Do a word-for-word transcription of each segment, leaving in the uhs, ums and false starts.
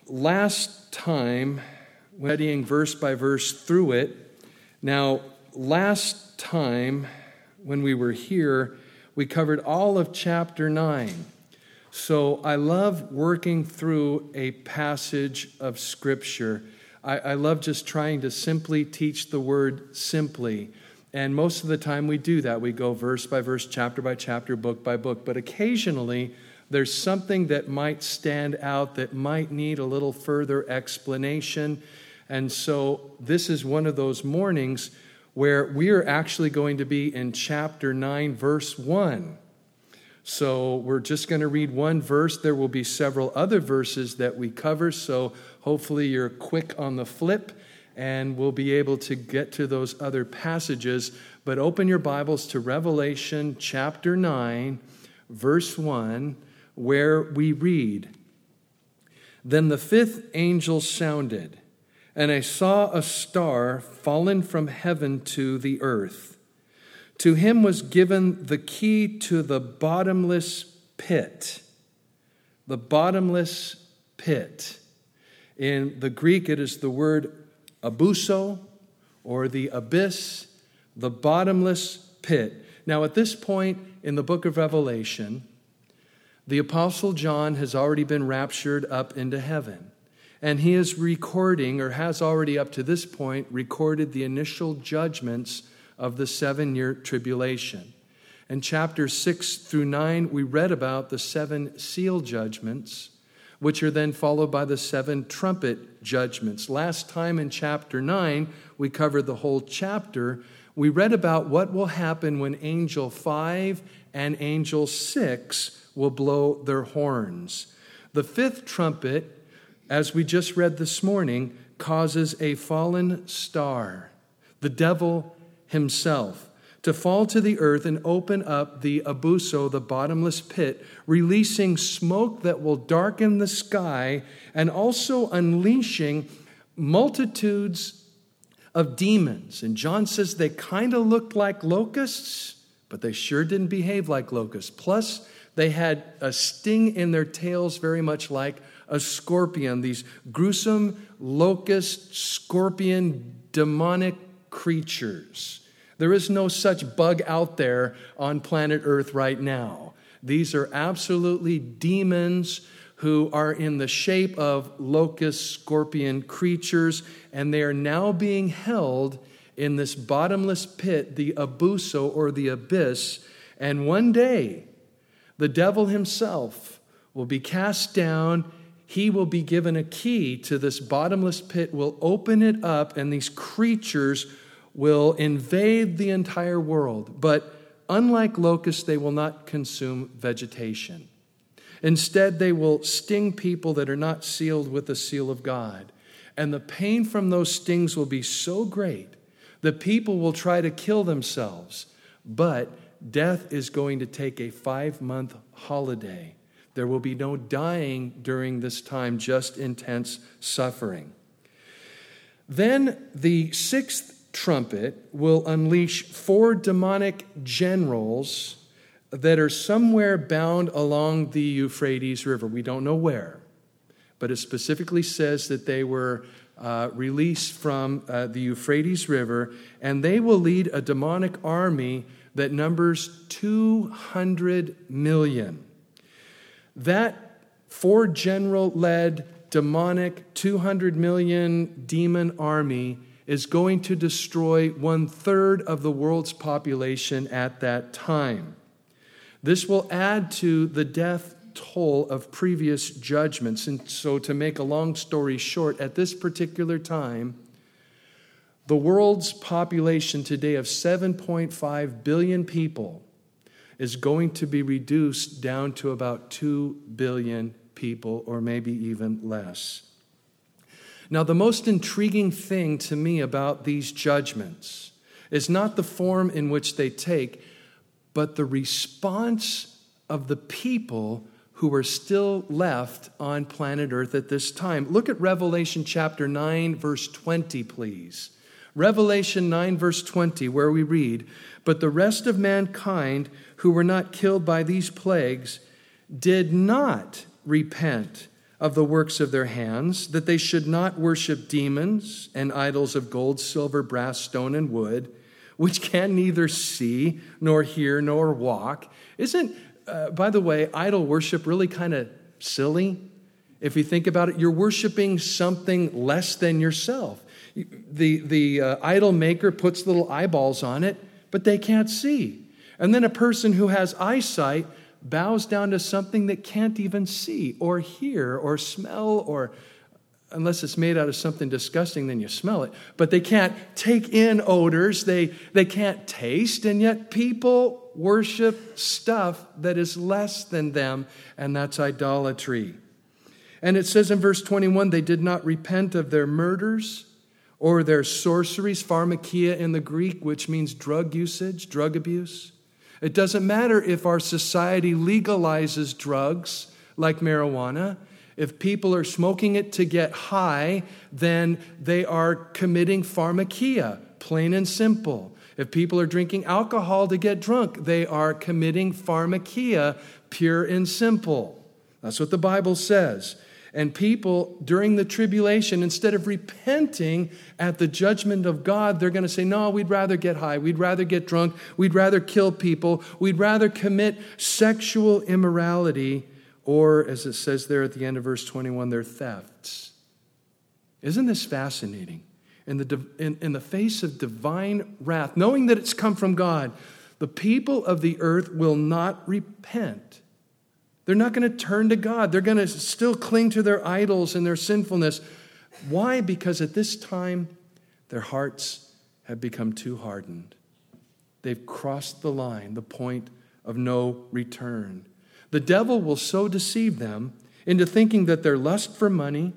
last time, studying verse by verse through it. Now, last time when we were here, we covered all of chapter nine. So I love working through a passage of Scripture. I, I love just trying to simply teach the word simply. And most of the time we do that. We go verse by verse, chapter by chapter, book by book. But occasionally there's something that might stand out that might need a little further explanation. And so this is one of those mornings where we are actually going to be in chapter nine, verse one. So we're just going to read one verse. There will be several other verses that we cover, so hopefully you're quick on the flip and we'll be able to get to those other passages. But open your Bibles to Revelation chapter nine, verse one, where we read, "Then the fifth angel sounded, and I saw a star fallen from heaven to the earth. To him was given the key to the bottomless pit." The bottomless pit. In the Greek, it is the word abuso, or the abyss, the bottomless pit. Now, at this point in the book of Revelation, the Apostle John has already been raptured up into heaven. And he is recording, or has already up to this point, recorded the initial judgments of the seven-year tribulation. In chapters six through nine, we read about the seven seal judgments, which are then followed by the seven trumpet judgments. Last time in chapter nine, we covered the whole chapter. We read about what will happen when angel five and angel six will blow their horns. The fifth trumpet, as we just read this morning, causes a fallen star, the devil himself, to fall to the earth and open up the abuso, the bottomless pit, releasing smoke that will darken the sky and also unleashing multitudes of demons. And John says they kind of looked like locusts, but they sure didn't behave like locusts. Plus, they had a sting in their tails very much like a scorpion. These gruesome locust, scorpion, demonic creatures. There is no such bug out there on planet Earth right now. These are absolutely demons who are in the shape of locust, scorpion creatures, and they are now being held in this bottomless pit, the abuso or the abyss. And one day, the devil himself will be cast down. He will be given a key to this bottomless pit, will open it up, and these creatures will invade the entire world. But unlike locusts, they will not consume vegetation. Instead, they will sting people that are not sealed with the seal of God. And the pain from those stings will be so great that people will try to kill themselves. But death is going to take a five-month holiday. There will be no dying during this time, just intense suffering. Then the sixth trumpet will unleash four demonic generals that are somewhere bound along the Euphrates River. We don't know where, but it specifically says that they were uh, released from uh, the Euphrates River, and they will lead a demonic army that numbers two hundred million. That four general-led demonic two hundred million demon army is going to destroy one-third of the world's population at that time. This will add to the death toll of previous judgments. And so to make a long story short, at this particular time, the world's population today of seven point five billion people is going to be reduced down to about two billion people, or maybe even less. Now, the most intriguing thing to me about these judgments is not the form in which they take, but the response of the people who are still left on planet Earth at this time. Look at Revelation chapter nine, verse twenty, please. Revelation nine, verse twenty, where we read, "But the rest of mankind who were not killed by these plagues did not repent of the works of their hands, that they should not worship demons and idols of gold, silver, brass, stone, and wood, which can neither see, nor hear, nor walk. Isn't, uh, by the way, idol worship really kind of silly? If you think about it, you're worshiping something less than yourself. The, the uh, idol maker puts little eyeballs on it, but they can't see. And then a person who has eyesight bows down to something that can't even see or hear or smell, or unless it's made out of something disgusting, then you smell it. But they can't take in odors, they, they can't taste, and yet people worship stuff that is less than them, and that's idolatry. And it says in verse twenty-one, they did not repent of their murders or their sorceries, pharmakia in the Greek, which means drug usage, drug abuse. It doesn't matter if our society legalizes drugs like marijuana. If people are smoking it to get high, then they are committing pharmakia, plain and simple. If people are drinking alcohol to get drunk, they are committing pharmakia, pure and simple. That's what the Bible says. And people during the tribulation, instead of repenting at the judgment of God, they're going to say, no, we'd rather get high. We'd rather get drunk. We'd rather kill people. We'd rather commit sexual immorality, or as it says there at the end of verse twenty-one, their thefts. Isn't this fascinating? In the, in, in the face of divine wrath, knowing that it's come from God, the people of the earth will not repent. They're not going to turn to God. They're going to still cling to their idols and their sinfulness. Why? Because at this time, their hearts have become too hardened. They've crossed the line, the point of no return. The devil will so deceive them into thinking that their lust for money,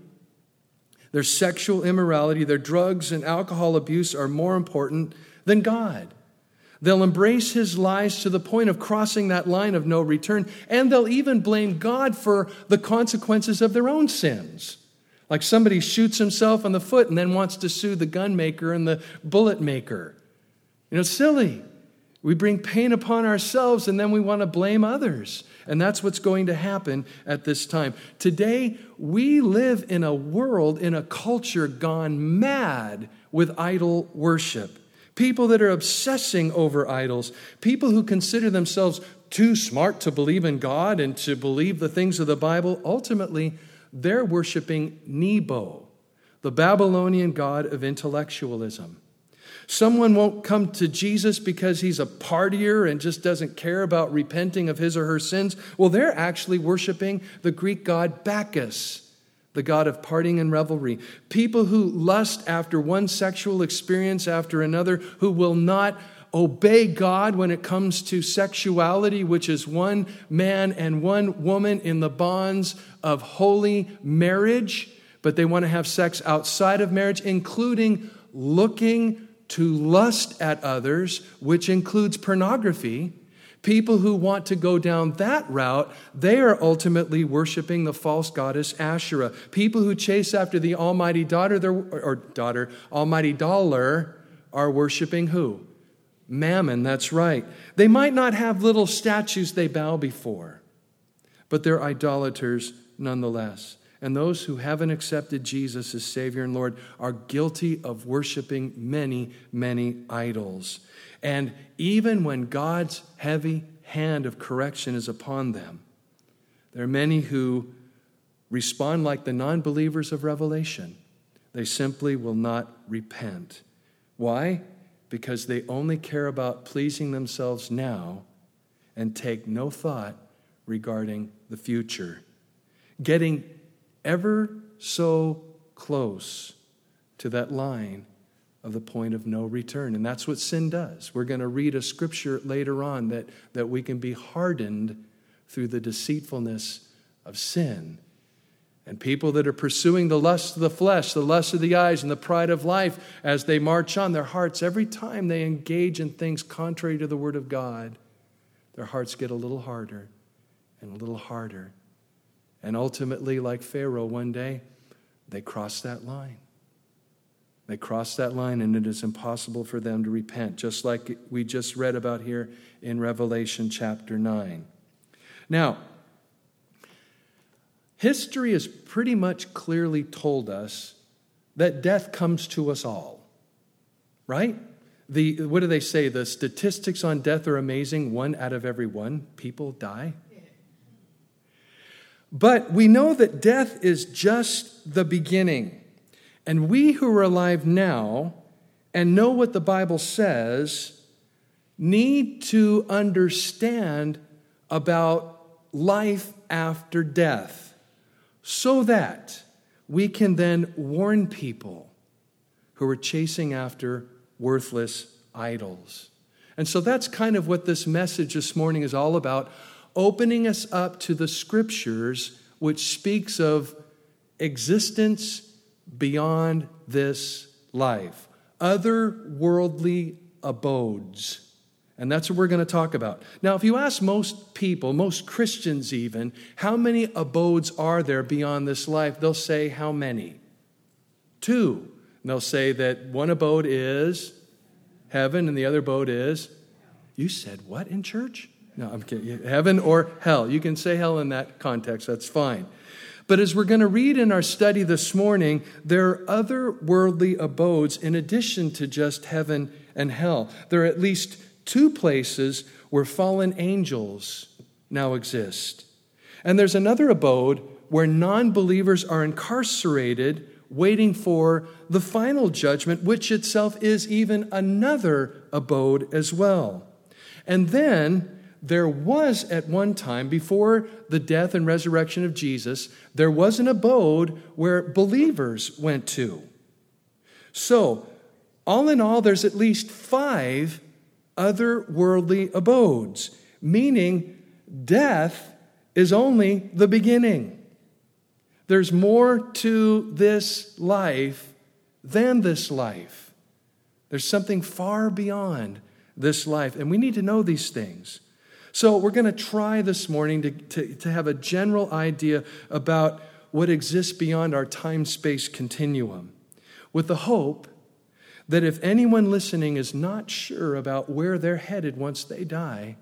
their sexual immorality, their drugs and alcohol abuse are more important than God. They'll embrace his lies to the point of crossing that line of no return, and they'll even blame God for the consequences of their own sins. Like somebody shoots himself in the foot and then wants to sue the gun maker and the bullet maker. You know, silly. We bring pain upon ourselves and then we want to blame others. And that's what's going to happen at this time. Today, we live in a world, in a culture gone mad with idol worship. People that are obsessing over idols. People who consider themselves too smart to believe in God and to believe the things of the Bible. Ultimately, they're worshiping Nebo, the Babylonian god of intellectualism. Someone won't come to Jesus because he's a partier and just doesn't care about repenting of his or her sins. Well, they're actually worshiping the Greek god Bacchus, the god of partying and revelry. People who lust after one sexual experience after another, who will not obey God when it comes to sexuality, which is one man and one woman in the bonds of holy marriage, but they want to have sex outside of marriage, including looking to lust at others, which includes pornography. People who want to go down that route, they are ultimately worshiping the false goddess Asherah. People who chase after the almighty daughter, or daughter, almighty dollar, are worshiping who? Mammon, that's right. They might not have little statues they bow before, but they're idolaters nonetheless. And those who haven't accepted Jesus as Savior and Lord are guilty of worshiping many, many idols. And even when God's heavy hand of correction is upon them, there are many who respond like the non-believers of Revelation. They simply will not repent. Why? Because they only care about pleasing themselves now and take no thought regarding the future. Getting ever so close to that line of the point of no return. And that's what sin does. We're going to read a scripture later on that, that we can be hardened through the deceitfulness of sin. And people that are pursuing the lust of the flesh, the lust of the eyes, and the pride of life, as they march on, their hearts, every time they engage in things contrary to the Word of God, their hearts get a little harder and a little harder. And ultimately, like Pharaoh one day, they cross that line. They cross that line, and it is impossible for them to repent, just like we just read about here in Revelation chapter nine. Now, history has pretty much clearly told us that death comes to us all, right? The, what do they say? The statistics on death are amazing. One out of every one people die. But we know that death is just the beginning. And we who are alive now and know what the Bible says need to understand about life after death so that we can then warn people who are chasing after worthless idols. And so that's kind of what this message this morning is all about, opening us up to the Scriptures, which speaks of existence beyond this life, otherworldly abodes. And that's what we're going to talk about. Now, if you ask most people, most Christians even, how many abodes are there beyond this life? They'll say, how many? Two. And they'll say that one abode is heaven and the other abode is, you said what in church? No, I'm kidding. Heaven or hell. You can say hell in that context. That's fine. But as we're going to read in our study this morning, there are other worldly abodes in addition to just heaven and hell. There are at least two places where fallen angels now exist. And there's another abode where non-believers are incarcerated, waiting for the final judgment, which itself is even another abode as well. And then there was at one time, before the death and resurrection of Jesus, there was an abode where believers went to. So, all in all, there's at least five other worldly abodes, meaning death is only the beginning. There's more to this life than this life. There's something far beyond this life, and we need to know these things. So we're going to try this morning to, to, to have a general idea about what exists beyond our time-space continuum, with the hope that if anyone listening is not sure about where they're headed once they die,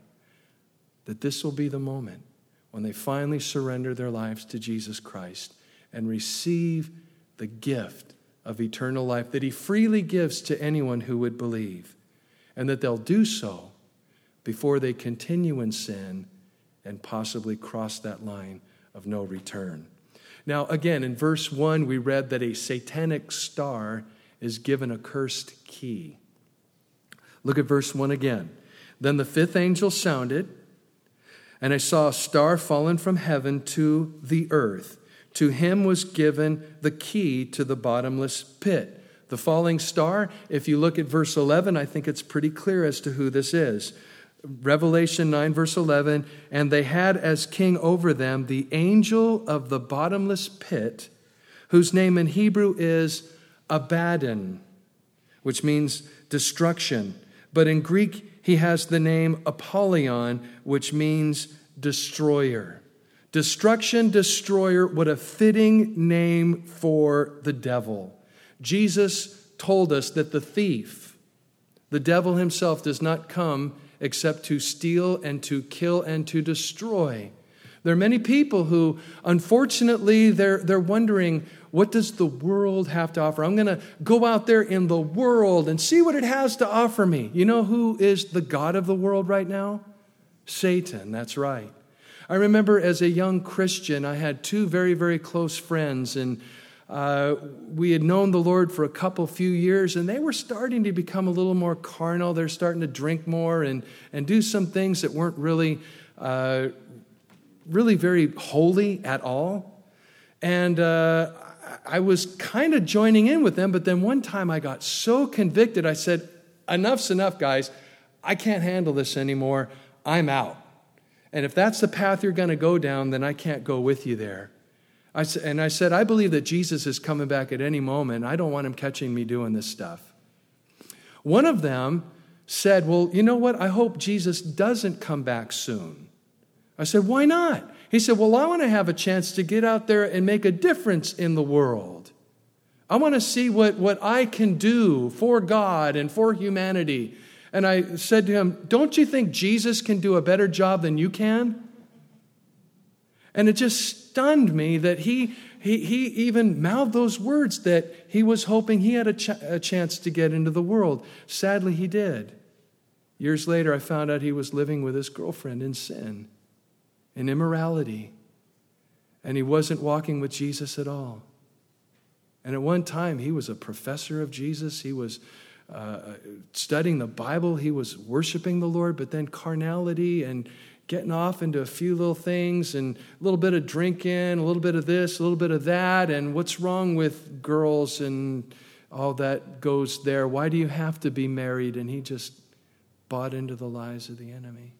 that this will be the moment when they finally surrender their lives to Jesus Christ and receive the gift of eternal life that He freely gives to anyone who would believe, and that they'll do so before they continue in sin and possibly cross that line of no return. Now, again, in verse one, we read that a satanic star is given a cursed key. Look at verse one again. Then the fifth angel sounded, and I saw a star fallen from heaven to the earth. To him was given the key to the bottomless pit. The falling star, if you look at verse eleven, I think it's pretty clear as to who this is. Revelation nine, verse eleven, and they had as king over them the angel of the bottomless pit, whose name in Hebrew is Abaddon, which means destruction. But in Greek, he has the name Apollyon, which means destroyer. Destruction, destroyer, what a fitting name for the devil. Jesus told us that the thief, the devil himself, does not come except to steal and to kill and to destroy. There are many people who, unfortunately, they're, they're wondering, what does the world have to offer? I'm going to go out there in the world and see what it has to offer me. You know who is the god of the world right now? Satan, that's right. I remember as a young Christian, I had two very, very close friends, and uh, we had known the Lord for a couple, few years, and they were starting to become a little more carnal. They're starting to drink more and, and do some things that weren't really, uh, really very holy at all. And uh, I was kind of joining in with them, but then one time I got so convicted, I said, enough's enough, guys. I can't handle this anymore. I'm out. And if that's the path you're going to go down, then I can't go with you there. I, and I said, I believe that Jesus is coming back at any moment. I don't want him catching me doing this stuff. One of them said, well, you know what? I hope Jesus doesn't come back soon. I said, why not? He said, well, I want to have a chance to get out there and make a difference in the world. I want to see what, what I can do for God and for humanity. And I said to him, don't you think Jesus can do a better job than you can? And it just stunned me that he, he, he even mouthed those words that he was hoping he had a, ch- a chance to get into the world. Sadly, he did. Years later, I found out he was living with his girlfriend in sin, in immorality. And he wasn't walking with Jesus at all. And at one time, he was a professor of Jesus. He was uh, studying the Bible. He was worshiping the Lord. But then carnality and getting off into a few little things and a little bit of drinking, a little bit of this, a little bit of that. And what's wrong with girls and all that goes there? Why do you have to be married? And he just bought into the lies of the enemy.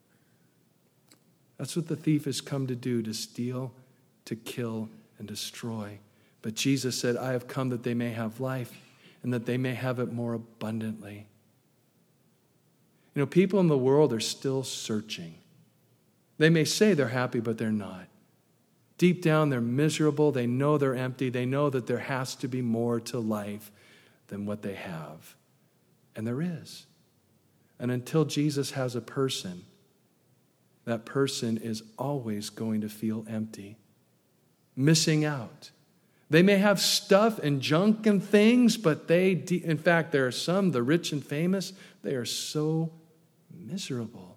That's what the thief has come to do, to steal, to kill, and destroy. But Jesus said, I have come that they may have life and that they may have it more abundantly. You know, people in the world are still searching. They may say they're happy, but they're not. Deep down, they're miserable. They know they're empty. They know that there has to be more to life than what they have. And there is. And until Jesus has a person, that person is always going to feel empty, missing out. They may have stuff and junk and things, but they, in fact, there are some, the rich and famous, they are so miserable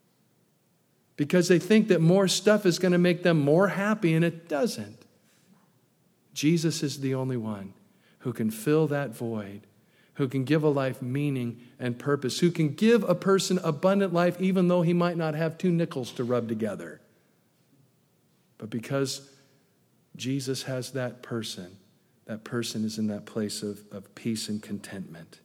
because they think that more stuff is going to make them more happy, and it doesn't. Jesus is the only one who can fill that void, who can give a life meaning and purpose, who can give a person abundant life even though he might not have two nickels to rub together. But because Jesus has that person, that person is in that place of, of peace and contentment.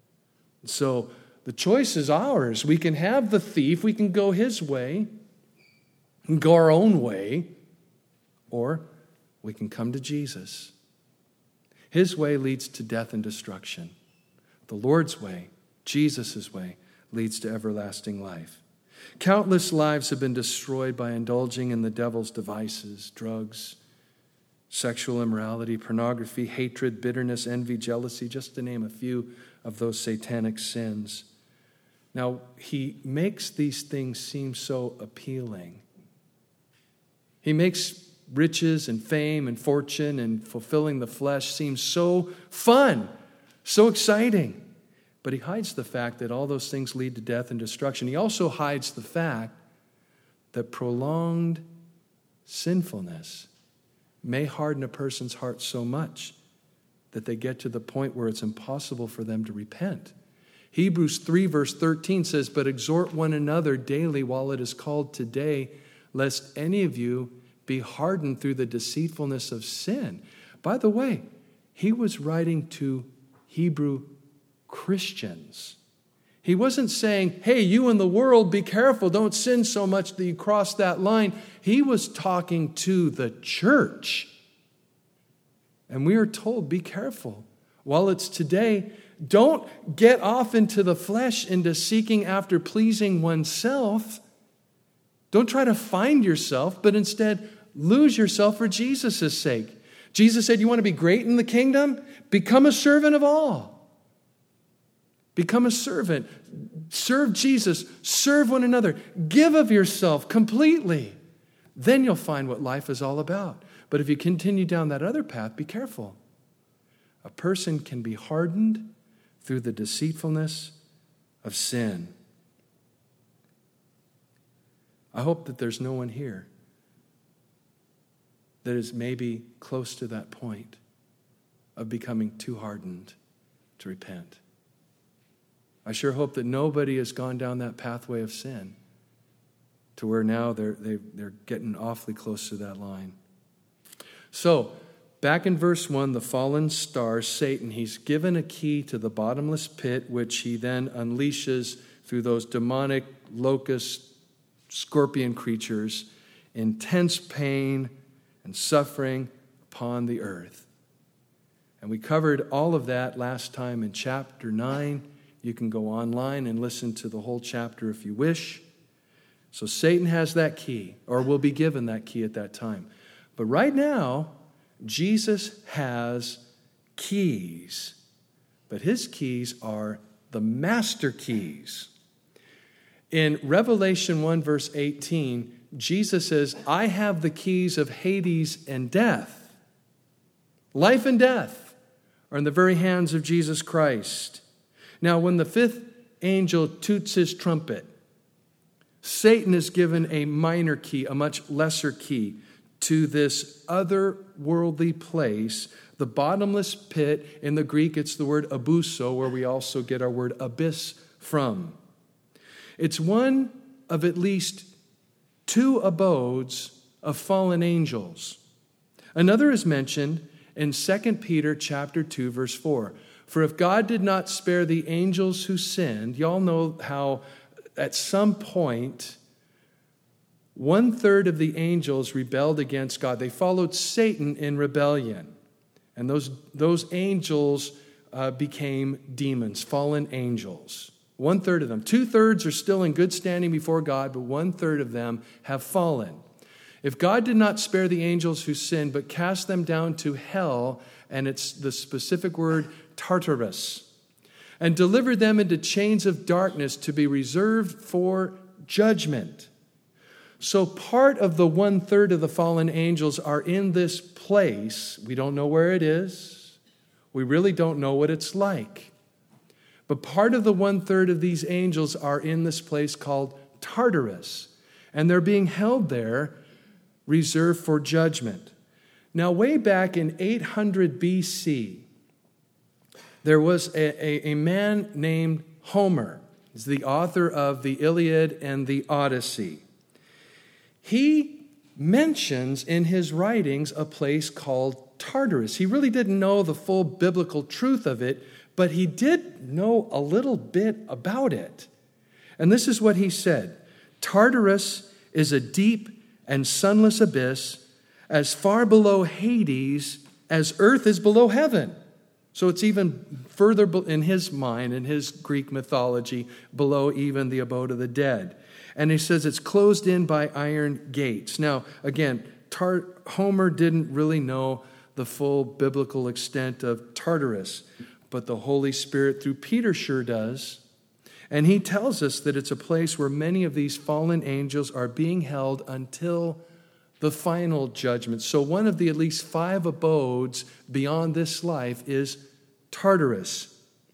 So the choice is ours. We can have the thief, we can go his way, and go our own way, or we can come to Jesus. His way leads to death and destruction. The Lord's way, Jesus' way, leads to everlasting life. Countless lives have been destroyed by indulging in the devil's devices, drugs, sexual immorality, pornography, hatred, bitterness, envy, jealousy, just to name a few of those satanic sins. Now, he makes these things seem so appealing. He makes riches and fame and fortune and fulfilling the flesh seem so fun, so exciting. But he hides the fact that all those things lead to death and destruction. He also hides the fact that prolonged sinfulness may harden a person's heart so much that they get to the point where it's impossible for them to repent. Hebrews three verse thirteen says, but exhort one another daily while it is called today, lest any of you be hardened through the deceitfulness of sin. By the way, he was writing to Hebrew Christians. He wasn't saying, hey, you in the world, be careful, don't sin so much that you cross that line. He was talking to the church. And we are told, be careful. While it's today, don't get off into the flesh, into seeking after pleasing oneself. Don't try to find yourself, but instead lose yourself for Jesus' sake. Jesus said, you want to be great in the kingdom? Become a servant of all. Become a servant. Serve Jesus. Serve one another. Give of yourself completely. Then you'll find what life is all about. But if you continue down that other path, be careful. A person can be hardened through the deceitfulness of sin. I hope that there's no one here that is maybe close to that point of becoming too hardened to repent. I sure hope that nobody has gone down that pathway of sin to where now they're, they, they're getting awfully close to that line. So, back in verse one, the fallen star, Satan, he's given a key to the bottomless pit, which he then unleashes through those demonic locust scorpion creatures, intense pain and suffering upon the earth. And we covered all of that last time in chapter nine. You can go online and listen to the whole chapter if you wish. So Satan has that key, or will be given that key at that time. But right now, Jesus has keys. But his keys are the master keys. In Revelation one verse eighteen, Jesus says, I have the keys of Hades and death. Life and death are in the very hands of Jesus Christ. Now, when the fifth angel toots his trumpet, Satan is given a minor key, a much lesser key, to this otherworldly place, the bottomless pit. In the Greek, it's the word abuso, where we also get our word abyss from. It's one of at least two abodes of fallen angels. Another is mentioned in Second Peter chapter two, verse four. For if God did not spare the angels who sinned, y'all know how at some point one third of the angels rebelled against God. They followed Satan in rebellion. And those, those angels uh, became demons, fallen angels. One third of them. Two thirds are still in good standing before God, but one third of them have fallen. If God did not spare the angels who sinned, but cast them down to hell, and it's the specific word Tartarus, and delivered them into chains of darkness to be reserved for judgment. So part of the one third of the fallen angels are in this place. We don't know where it is. We really don't know what it's like. But part of the one third of these angels are in this place called Tartarus. And they're being held there, reserved for judgment. Now, way back in eight hundred B C, there was a, a, a man named Homer. He's the author of the Iliad and the Odyssey. He mentions in his writings a place called Tartarus. He really didn't know the full biblical truth of it, but he did know a little bit about it. And this is what he said. Tartarus is a deep and sunless abyss as far below Hades as earth is below heaven. So it's even further in his mind, in his Greek mythology, below even the abode of the dead. And he says it's closed in by iron gates. Now, again, Tar- Homer didn't really know the full biblical extent of Tartarus, but the Holy Spirit through Peter sure does. And he tells us that it's a place where many of these fallen angels are being held until the final judgment. So one of the at least five abodes beyond this life is Tartarus.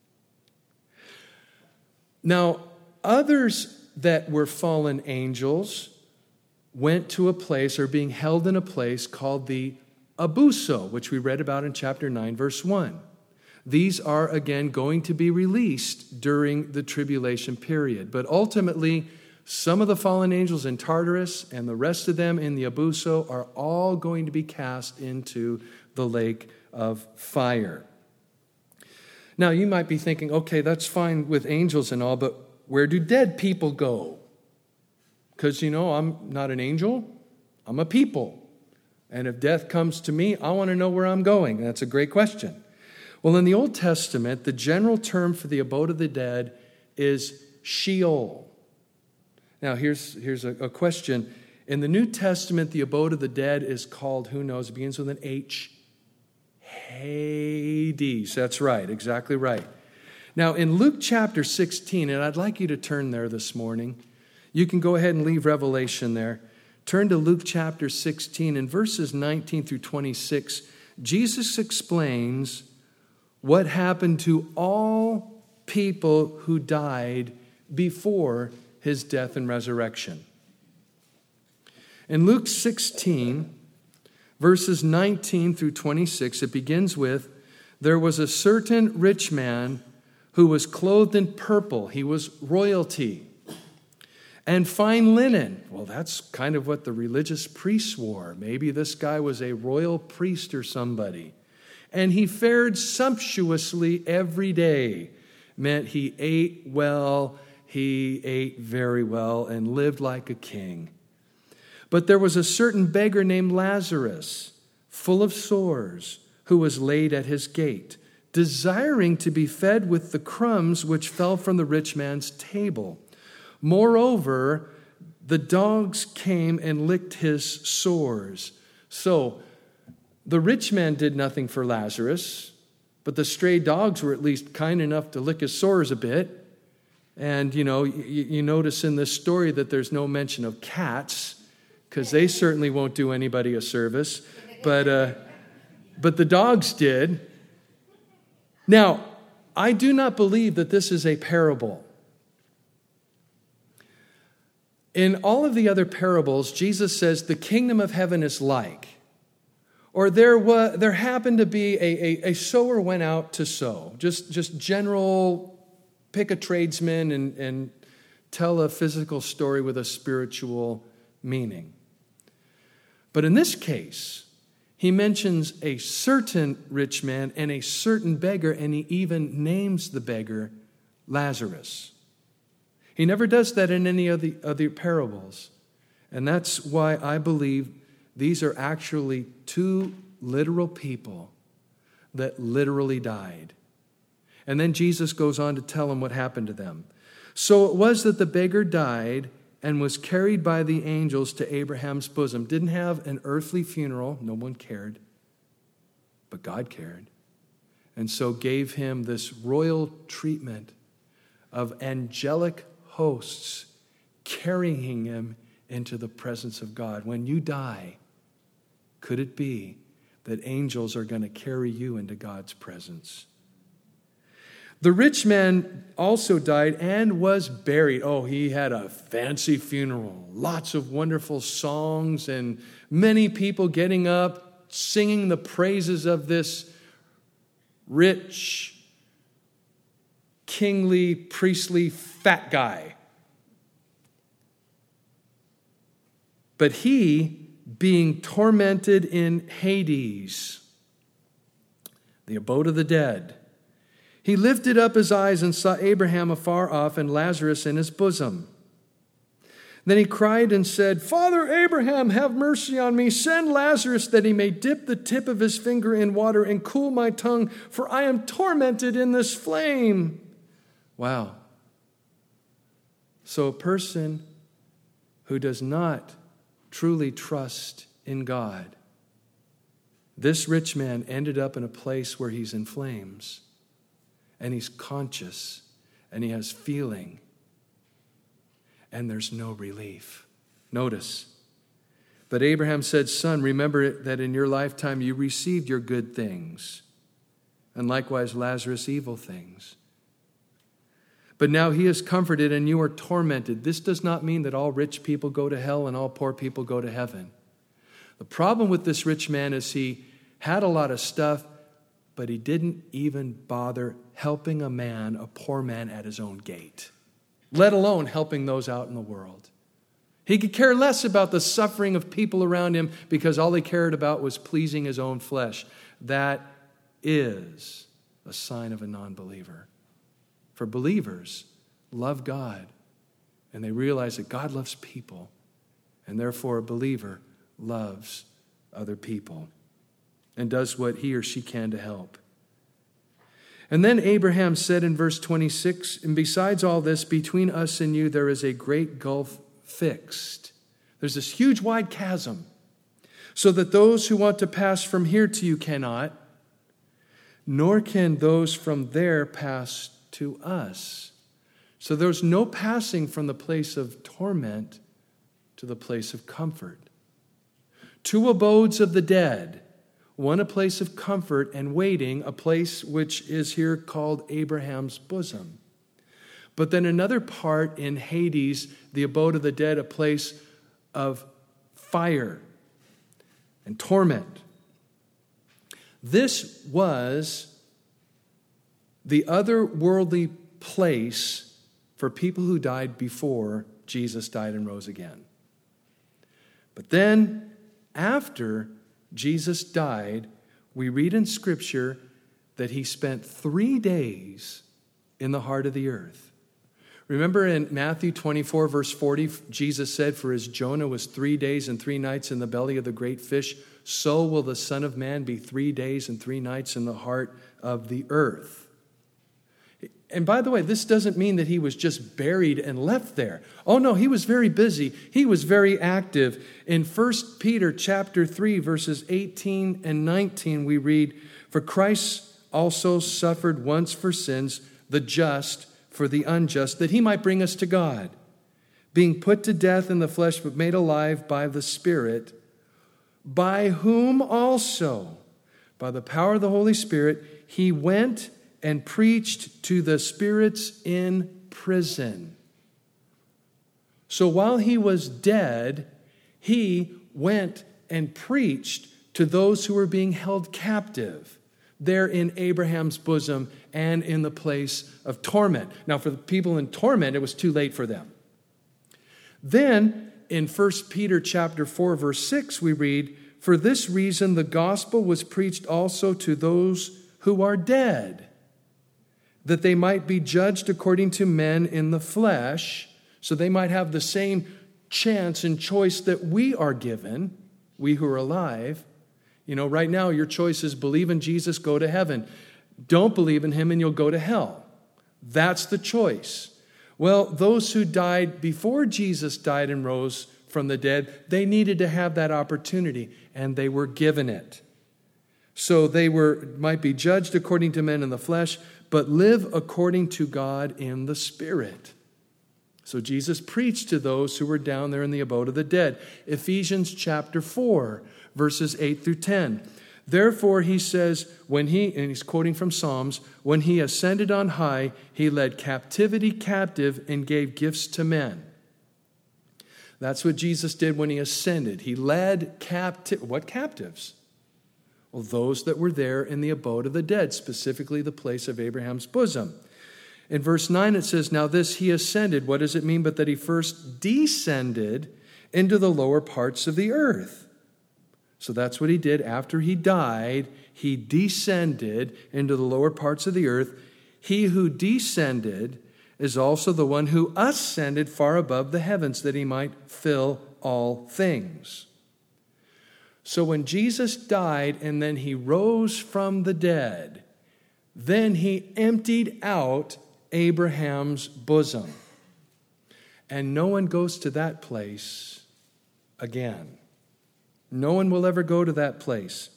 Now, others that were fallen angels went to a place, or being held in a place called the Abuso, which we read about in chapter nine, verse one. These are, again, going to be released during the tribulation period. But ultimately, some of the fallen angels in Tartarus and the rest of them in the Abuso are all going to be cast into the lake of fire. Now, you might be thinking, okay, that's fine with angels and all, but where do dead people go? Because, you know, I'm not an angel, I'm a people. And if death comes to me, I want to know where I'm going. That's a great question. Well, in the Old Testament, the general term for the abode of the dead is Sheol. Now, here's, here's a, a question. In the New Testament, the abode of the dead is called, who knows, it begins with an H. Hades. That's right, exactly right. Now, in Luke chapter sixteen, and I'd like you to turn there this morning. You can go ahead and leave Revelation there. Turn to Luke chapter sixteen. In verses nineteen through twenty-six, Jesus explains what happened to all people who died before his death and resurrection. In Luke sixteen, verses nineteen through twenty-six, it begins with, there was a certain rich man who was clothed in purple. He was royalty. And fine linen. Well, that's kind of what the religious priests wore. Maybe this guy was a royal priest or somebody. And he fared sumptuously every day. Meant he ate well, he ate very well, and lived like a king. But there was a certain beggar named Lazarus, full of sores, who was laid at his gate, desiring to be fed with the crumbs which fell from the rich man's table. Moreover, the dogs came and licked his sores. So, the rich man did nothing for Lazarus, but the stray dogs were at least kind enough to lick his sores a bit. And, you know, you, you notice in this story that there's no mention of cats. because they certainly won't do anybody a service. But, uh, but the dogs did. Now, I do not believe that this is a parable. In all of the other parables, Jesus says the kingdom of heaven is like. Or there was, there happened to be a, a, a sower went out to sow. Just, just general, pick a tradesman and, and tell a physical story with a spiritual meaning. But in this case, he mentions a certain rich man and a certain beggar, and he even names the beggar Lazarus. He never does that in any of the other parables. And that's why I believe these are actually two literal people that literally died. And then Jesus goes on to tell them what happened to them. So it was that the beggar died and was carried by the angels to Abraham's bosom. Didn't have an earthly funeral. No one cared. But God cared. And so gave him this royal treatment of angelic hosts carrying him into the presence of God. When you die, could it be that angels are going to carry you into God's presence? The rich man also died and was buried. Oh, he had a fancy funeral. Lots of wonderful songs and many people getting up, singing the praises of this rich, kingly, priestly, fat guy. But he, being tormented in Hades, the abode of the dead, he lifted up his eyes and saw Abraham afar off and Lazarus in his bosom. Then he cried and said, Father Abraham, have mercy on me. Send Lazarus that he may dip the tip of his finger in water and cool my tongue, for I am tormented in this flame. Wow. So a person who does not truly trust in God, this rich man ended up in a place where he's in flames and he's conscious and he has feeling and there's no relief. Notice, but Abraham said, Son, remember that in your lifetime you received your good things, and likewise Lazarus evil things. But now he is comforted and you are tormented. This does not mean that all rich people go to hell and all poor people go to heaven. The problem with this rich man is he had a lot of stuff, but he didn't even bother helping a man, a poor man, at his own gate, let alone helping those out in the world. He could care less about the suffering of people around him because all he cared about was pleasing his own flesh. That is a sign of a non-believer. For believers love God, and they realize that God loves people, and therefore a believer loves other people and does what he or she can to help. And then Abraham said in verse twenty-six, and besides all this, between us and you there is a great gulf fixed. There's this huge wide chasm, so that those who want to pass from here to you cannot, nor can those from there pass to us. So there's no passing from the place of torment to the place of comfort. Two abodes of the dead, one a place of comfort and waiting, a place which is here called Abraham's bosom. But then another part in Hades, the abode of the dead, a place of fire and torment. This was the otherworldly place for people who died before Jesus died and rose again. But then, after Jesus died, we read in Scripture that he spent three days in the heart of the earth. Remember in Matthew twenty-four, verse forty, Jesus said, For as Jonah was three days and three nights in the belly of the great fish, so will the Son of Man be three days and three nights in the heart of the earth. And by the way, this doesn't mean that he was just buried and left there. Oh no, he was very busy. He was very active. In First Peter chapter three, verses eighteen and nineteen, we read, For Christ also suffered once for sins, the just for the unjust, that he might bring us to God, being put to death in the flesh, but made alive by the Spirit, by whom also, by the power of the Holy Spirit, he went and preached to the spirits in prison. So while he was dead, he went and preached to those who were being held captive there in Abraham's bosom and in the place of torment. Now, for the people in torment, it was too late for them. Then, in First Peter chapter four, verse six, we read, "For this reason the gospel was preached also to those who are dead, that they might be judged according to men in the flesh," so they might have the same chance and choice that we are given, we who are alive. You know, right now your choice is believe in Jesus, go to heaven. Don't believe in him and you'll go to hell. That's the choice. Well, those who died before Jesus died and rose from the dead, they needed to have that opportunity, and they were given it. So they were might be judged according to men in the flesh, but live according to God in the Spirit. So Jesus preached to those who were down there in the abode of the dead. Ephesians chapter four, verses eight through ten. Therefore, he says, when he, and he's quoting from Psalms, when he ascended on high, he led captivity captive and gave gifts to men. That's what Jesus did when he ascended. He led captive, what captives? Well, those that were there in the abode of the dead, specifically the place of Abraham's bosom. In verse nine, it says, now this he ascended. What does it mean? But that he first descended into the lower parts of the earth. So that's what he did after he died. He descended into the lower parts of the earth. He who descended is also the one who ascended far above the heavens, that he might fill all things. So when Jesus died and then he rose from the dead, then he emptied out Abraham's bosom. And no one goes to that place again. No one will ever go to that place.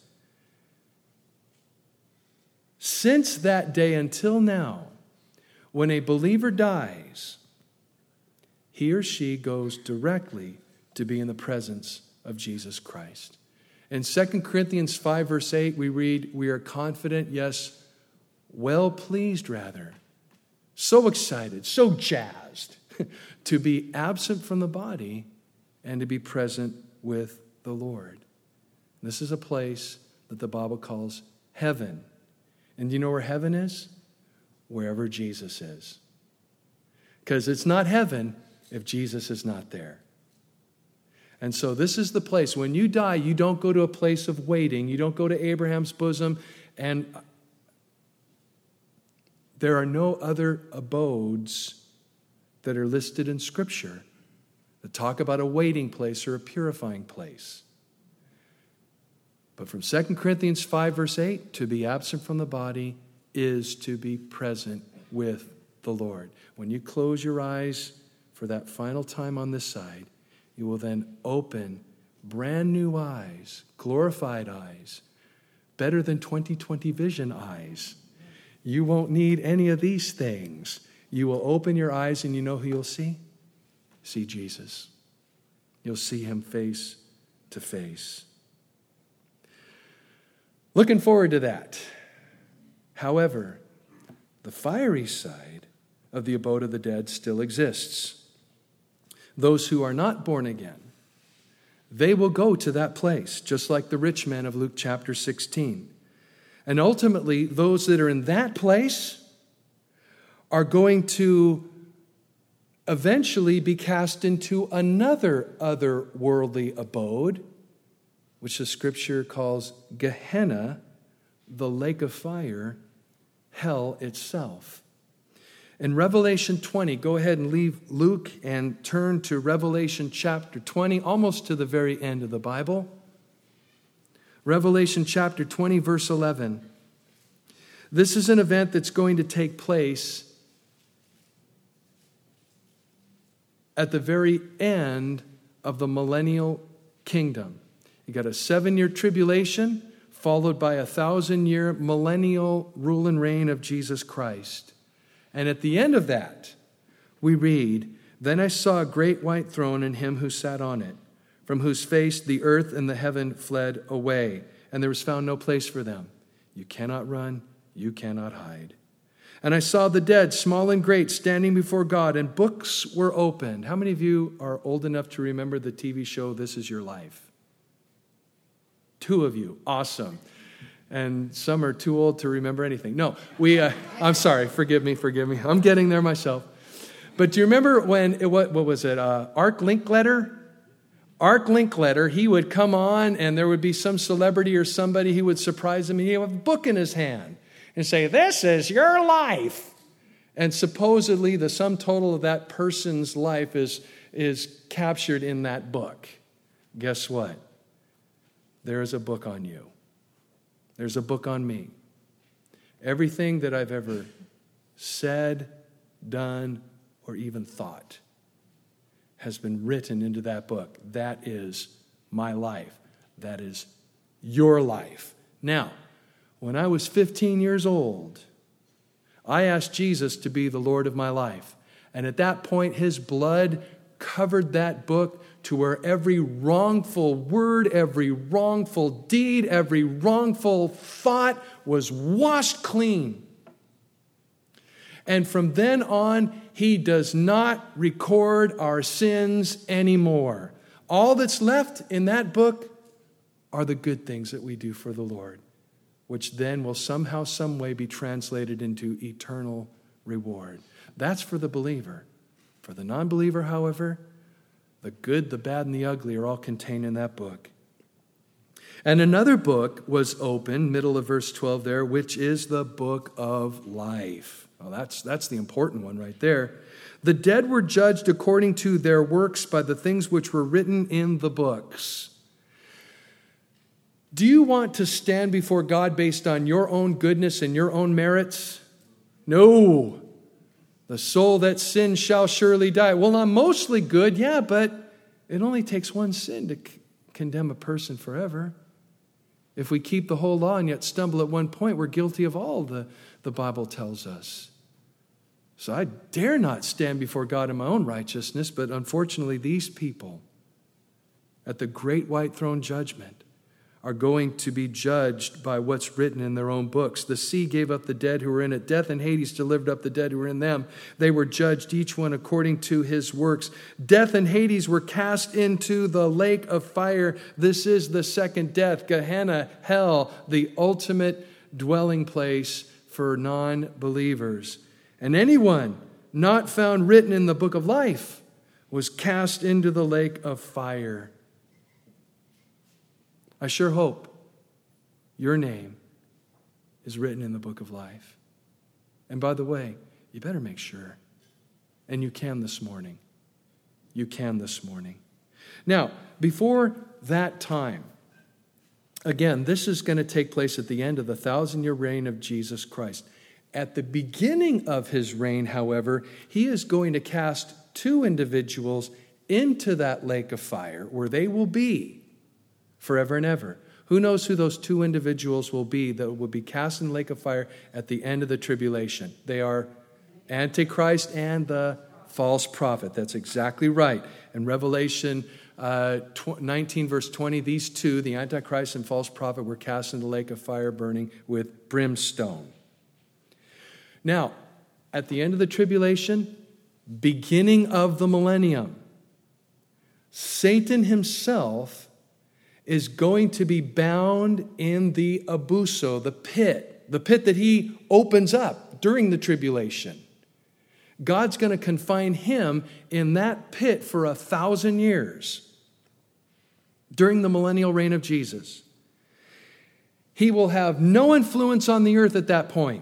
Since that day until now, when a believer dies, he or she goes directly to be in the presence of Jesus Christ. In Second Corinthians five, verse eight, we read, we are confident, yes, well pleased rather, so excited, so jazzed to be absent from the body and to be present with the Lord. This is a place that the Bible calls heaven. And do you know where heaven is? Wherever Jesus is. Because it's not heaven if Jesus is not there. And so this is the place. When you die, you don't go to a place of waiting. You don't go to Abraham's bosom. And there are no other abodes that are listed in Scripture that talk about a waiting place or a purifying place. But from Second Corinthians five, verse eight, to be absent from the body is to be present with the Lord. When you close your eyes for that final time on this side, you will then open brand new eyes, glorified eyes, better than twenty twenty vision eyes. You won't need any of these things. You will open your eyes and you know who you'll see? See Jesus. You'll see him face to face. Looking forward to that. However, the fiery side of the abode of the dead still exists. Those who are not born again, they will go to that place, just like the rich man of Luke chapter sixteen. And ultimately, those that are in that place are going to eventually be cast into another otherworldly abode, which the Scripture calls Gehenna, the lake of fire, hell itself. In Revelation twenty, go ahead and leave Luke and turn to Revelation chapter twenty, almost to the very end of the Bible. Revelation chapter twenty, verse eleven. This is an event that's going to take place at the very end of the millennial kingdom. You got a seven-year tribulation followed by a thousand-year millennial rule and reign of Jesus Christ. And at the end of that, we read, Then I saw a great white throne and him who sat on it, from whose face the earth and the heaven fled away, and there was found no place for them. You cannot run, you cannot hide. And I saw the dead, small and great, standing before God, and books were opened. How many of you are old enough to remember the T V show This Is Your Life? Two of you. Awesome. And some are too old to remember anything. No, we, uh, I'm sorry. Forgive me, forgive me. I'm getting there myself. But do you remember when, it, what, what was it, uh, Art Linkletter? Art Linkletter, he would come on and there would be some celebrity or somebody, he would surprise him and he would have a book in his hand and say, this is your life. And supposedly the sum total of that person's life is, is captured in that book. Guess what? There is a book on you. There's a book on me. Everything that I've ever said, done, or even thought has been written into that book. That is my life. That is your life. Now, when I was fifteen years old, I asked Jesus to be the Lord of my life. And at that point, his blood covered that book to where every wrongful word, every wrongful deed, every wrongful thought was washed clean. And from then on, he does not record our sins anymore. All that's left in that book are the good things that we do for the Lord, which then will somehow, some way be translated into eternal reward. That's for the believer. For the non-believer, however, the good, the bad, and the ugly are all contained in that book. And another book was opened, middle of verse twelve there, which is the book of life. Well, that's, that's the important one right there. The dead were judged according to their works by the things which were written in the books. Do you want to stand before God based on your own goodness and your own merits? No. The soul that sins shall surely die. Well, I'm mostly good, yeah, but it only takes one sin to c- condemn a person forever. If we keep the whole law and yet stumble at one point, we're guilty of all, the, the Bible tells us. So I dare not stand before God in my own righteousness, but unfortunately these people at the great white throne judgment are going to be judged by what's written in their own books. The sea gave up the dead who were in it. Death and Hades delivered up the dead who were in them. They were judged, each one according to his works. Death and Hades were cast into the lake of fire. This is the second death, Gehenna, hell, the ultimate dwelling place for non-believers. And anyone not found written in the book of life was cast into the lake of fire. I sure hope your name is written in the book of life. And by the way, you better make sure. And you can this morning. You can this morning. Now, before that time, again, this is going to take place at the end of the thousand-year reign of Jesus Christ. At the beginning of his reign, however, he is going to cast two individuals into that lake of fire where they will be forever and ever. Who knows who those two individuals will be that will be cast in the lake of fire at the end of the tribulation? They are Antichrist and the false prophet. That's exactly right. In Revelation uh, nineteen, verse twenty, these two, the Antichrist and false prophet, were cast in the lake of fire burning with brimstone. Now, at the end of the tribulation, beginning of the millennium, Satan himself is going to be bound in the abuso, the pit, the pit that he opens up during the tribulation. God's going to confine him in that pit for a thousand years during the millennial reign of Jesus. He will have no influence on the earth at that point.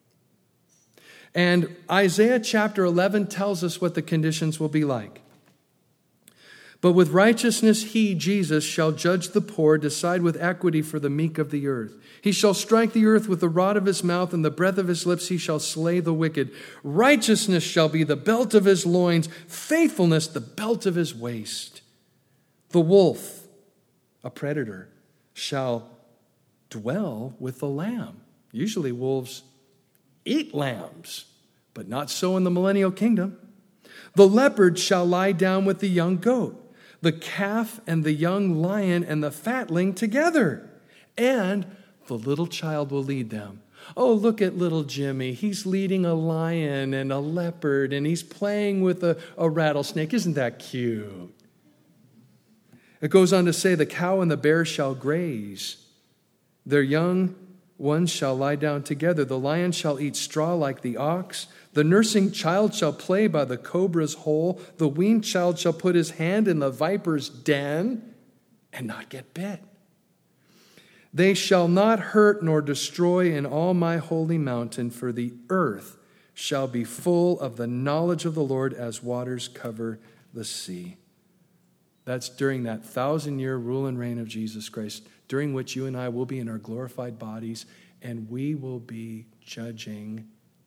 And Isaiah chapter eleven tells us what the conditions will be like. But with righteousness he, Jesus, shall judge the poor, decide with equity for the meek of the earth. He shall strike the earth with the rod of his mouth, and the breath of his lips he shall slay the wicked. Righteousness shall be the belt of his loins, faithfulness the belt of his waist. The wolf, a predator, shall dwell with the lamb. Usually wolves eat lambs, but not so in the millennial kingdom. The leopard shall lie down with the young goat, the calf and the young lion and the fatling together, and the little child will lead them. Oh, look at little Jimmy. He's leading a lion and a leopard, and he's playing with a, a rattlesnake. Isn't that cute? It goes on to say, the cow and the bear shall graze. Their young ones shall lie down together. The lion shall eat straw like the ox. The nursing child shall play by the cobra's hole. The weaned child shall put his hand in the viper's den and not get bit. They shall not hurt nor destroy in all my holy mountain, for the earth shall be full of the knowledge of the Lord as waters cover the sea. That's during that thousand-year rule and reign of Jesus Christ, during which you and I will be in our glorified bodies, and we will be judging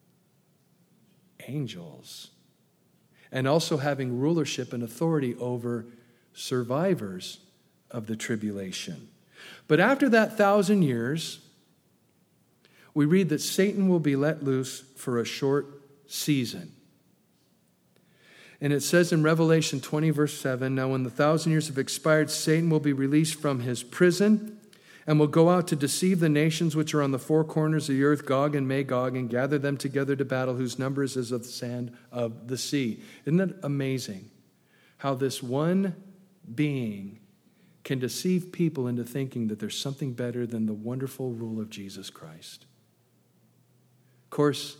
angels and also having rulership and authority over survivors of the tribulation. But after that thousand years, we read that Satan will be let loose for a short season. And it says in Revelation twenty, verse seven, now when the thousand years have expired, Satan will be released from his prison and will go out to deceive the nations which are on the four corners of the earth, Gog and Magog, and gather them together to battle, whose number is as of the sand of the sea. Isn't it amazing how this one being can deceive people into thinking that there's something better than the wonderful rule of Jesus Christ? Of course,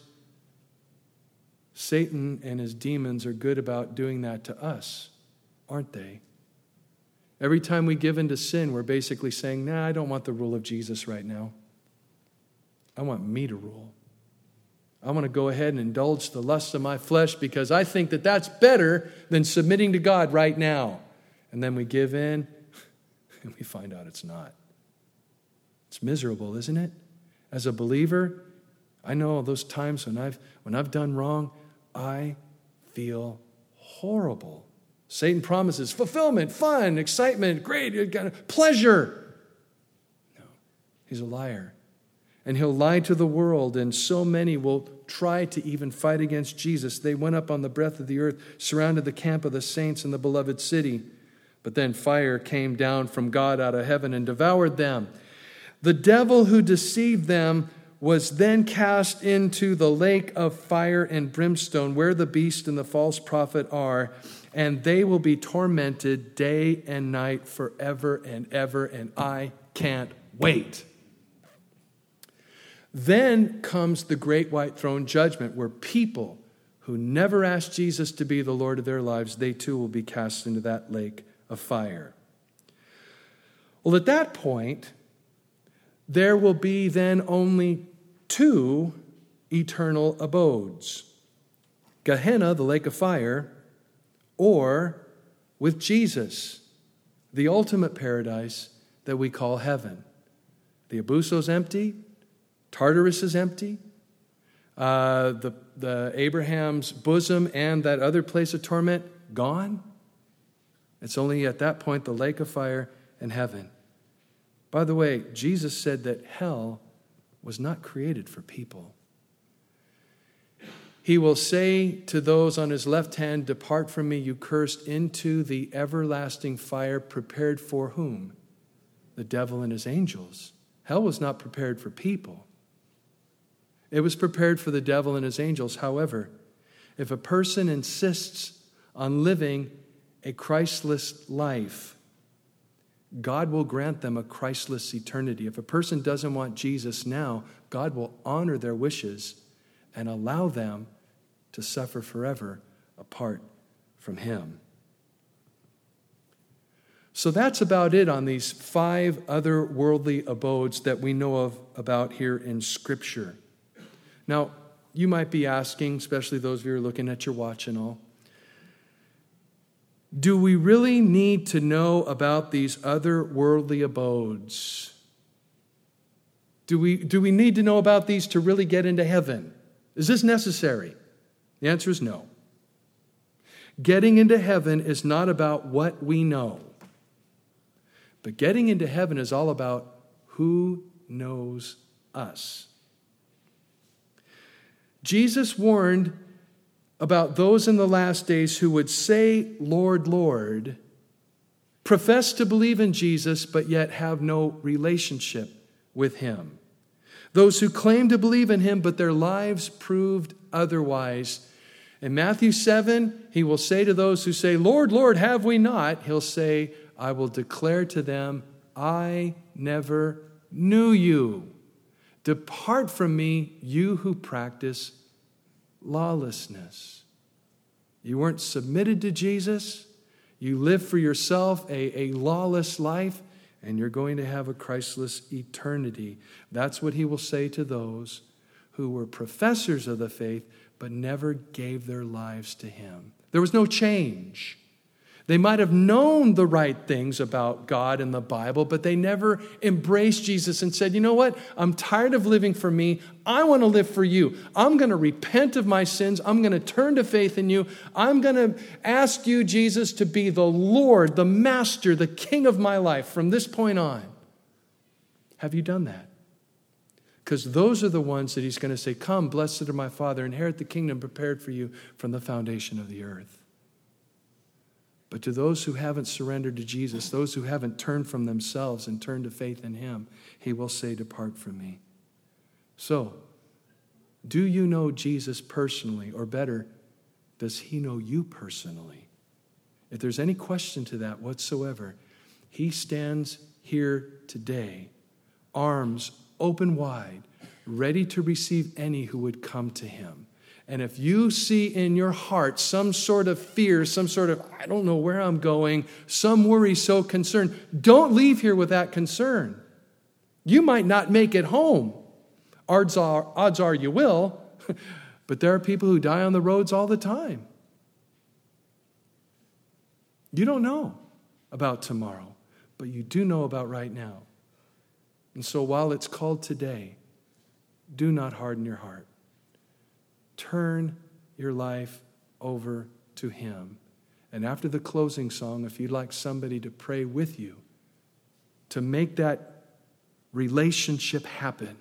Satan and his demons are good about doing that to us, aren't they? Every time we give in to sin, we're basically saying, nah, I don't want the rule of Jesus right now. I want me to rule. I want to go ahead and indulge the lusts of my flesh because I think that that's better than submitting to God right now. And then we give in and we find out it's not. It's miserable, isn't it? As a believer, I know those times when I've when I've done wrong, I feel horrible. Satan promises fulfillment, fun, excitement, great, pleasure. No, he's a liar. And he'll lie to the world, and so many will try to even fight against Jesus. They went up on the breadth of the earth, surrounded the camp of the saints in the beloved city. But then fire came down from God out of heaven and devoured them. The devil who deceived them was then cast into the lake of fire and brimstone, where the beast and the false prophet are, and they will be tormented day and night forever and ever, and I can't wait. Then comes the great white throne judgment, where people who never asked Jesus to be the Lord of their lives, they too will be cast into that lake of fire. Well, at that point, there will be then only two eternal abodes. Gehenna, the lake of fire, or with Jesus, the ultimate paradise that we call heaven. The Abuso's empty. Tartarus is empty. Uh, the, the Abraham's bosom and that other place of torment, gone. It's only at that point the lake of fire and heaven. By the way, Jesus said that hell was not created for people. He will say to those on his left hand, depart from me, you cursed, into the everlasting fire prepared for whom? The devil and his angels. Hell was not prepared for people. It was prepared for the devil and his angels. However, if a person insists on living a Christless life, God will grant them a Christless eternity. If a person doesn't want Jesus now, God will honor their wishes and allow them to suffer forever apart from him. So that's about it on these five otherworldly abodes that we know of about here in Scripture. Now, you might be asking, especially those of you who are looking at your watch and all, do we really need to know about these other worldly abodes? Do we, do we need to know about these to really get into heaven? Is this necessary? The answer is no. Getting into heaven is not about what we know. But getting into heaven is all about who knows us. Jesus warned about those in the last days who would say, Lord, Lord, profess to believe in Jesus, but yet have no relationship with him. Those who claim to believe in him, but their lives proved otherwise. In Matthew seven, he will say to those who say, Lord, Lord, have we not? He'll say, I will declare to them, I never knew you. Depart from me, you who practice lawlessness. You weren't submitted to Jesus. You live for yourself a, a lawless life, and you're going to have a Christless eternity. That's what he will say to those who were professors of the faith, but never gave their lives to him. There was no change. They might have known the right things about God and the Bible, but they never embraced Jesus and said, you know what? I'm tired of living for me. I want to live for you. I'm going to repent of my sins. I'm going to turn to faith in you. I'm going to ask you, Jesus, to be the Lord, the Master, the King of my life from this point on. Have you done that? Because those are the ones that he's going to say, come, blessed are my Father, inherit the kingdom prepared for you from the foundation of the earth. But to those who haven't surrendered to Jesus, those who haven't turned from themselves and turned to faith in him, he will say, depart from me. So, do you know Jesus personally? Or better, does he know you personally? If there's any question to that whatsoever, he stands here today, arms open wide, ready to receive any who would come to him. And if you see in your heart some sort of fear, some sort of, I don't know where I'm going, some worry, so concern, don't leave here with that concern. You might not make it home. Odds are, odds are you will, but there are people who die on the roads all the time. You don't know about tomorrow, but you do know about right now. And so while it's called today, do not harden your heart. Turn your life over to him. And after the closing song, if you'd like somebody to pray with you, to make that relationship happen,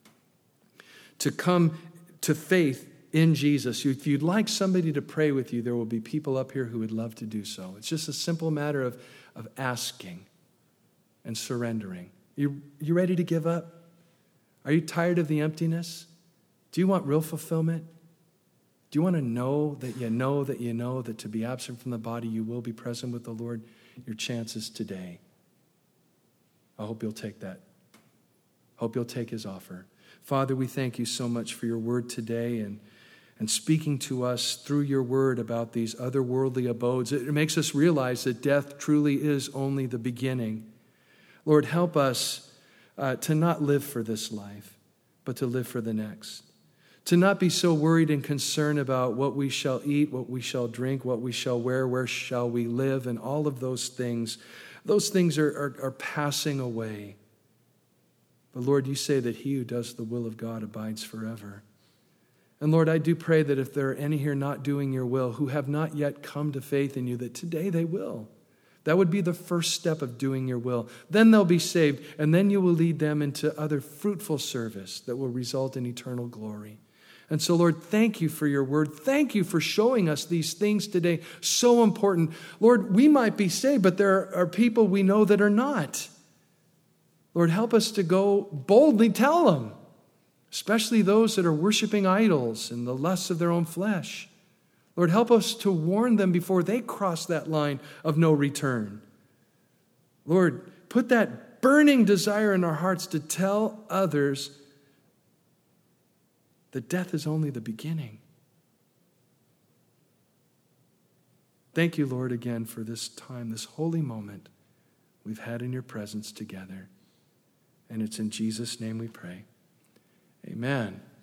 to come to faith in Jesus, if you'd like somebody to pray with you, there will be people up here who would love to do so. It's just a simple matter of, of asking and surrendering. You, you ready to give up? Are you tired of the emptiness? Do you want real fulfillment? Do you want to know that you know that you know that to be absent from the body, you will be present with the Lord? Your chances today. I hope you'll take that. Hope you'll take his offer. Father, we thank you so much for your word today and, and speaking to us through your word about these otherworldly abodes. It makes us realize that death truly is only the beginning. Lord, help us uh, to not live for this life, but to live for the next. To not be so worried and concerned about what we shall eat, what we shall drink, what we shall wear, where shall we live, and all of those things. Those things are, are, are passing away. But Lord, you say that he who does the will of God abides forever. And Lord, I do pray that if there are any here not doing your will, who have not yet come to faith in you, that today they will. That would be the first step of doing your will. Then they'll be saved, and then you will lead them into other fruitful service that will result in eternal glory. And so, Lord, thank you for your word. Thank you for showing us these things today. So important. Lord, we might be saved, but there are people we know that are not. Lord, help us to go boldly tell them, especially those that are worshiping idols and the lusts of their own flesh. Lord, help us to warn them before they cross that line of no return. Lord, put that burning desire in our hearts to tell others that death is only the beginning. Thank you, Lord, again for this time, this holy moment we've had in your presence together. And it's in Jesus' name we pray. Amen.